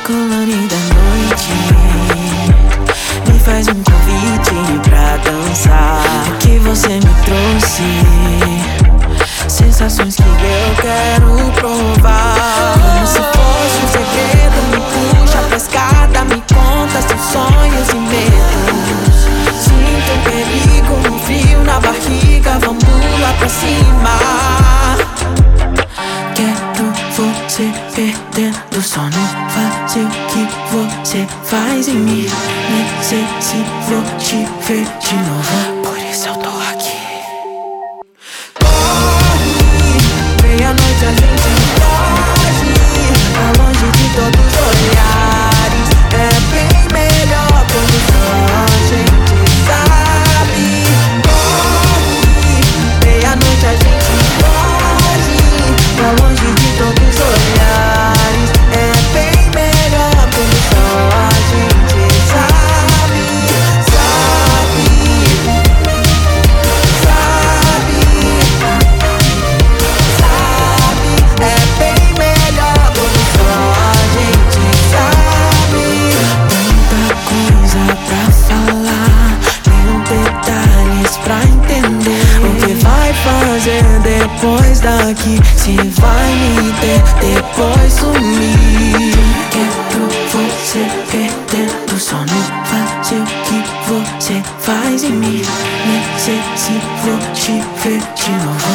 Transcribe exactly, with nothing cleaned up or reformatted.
Colorida noite, me faz um convite pra dançar. O que você me trouxe, sensações que eu quero provar. Como se fosse um segredo, me puxa pra escada, me conta seus sonhos e medos. Sinto um perigo, um frio na barriga, vamos lá pra cima. Quero você perdendo o sono, fazer o que você faz em mim. Necessito te ver de novo, por isso eu tô aqui. Corre, meia-noite a gente foge, pra longe de todos os olhares. É bem melhor quando só a gente sabe. Corre, meia-noite a gente foge, pra longe de todos os olhares. É bem melhor quando só a gente sabe. Sabe, sabe, sabe. É bem melhor quando só a gente sabe. Tanta coisa pra falar, mil detalhes pra entender. O que vai fazer depois daqui? Se vai me ter, depois sumir. Quero você perdendo o sono, fazer o que você faz em mim. Necessito te ver de novo.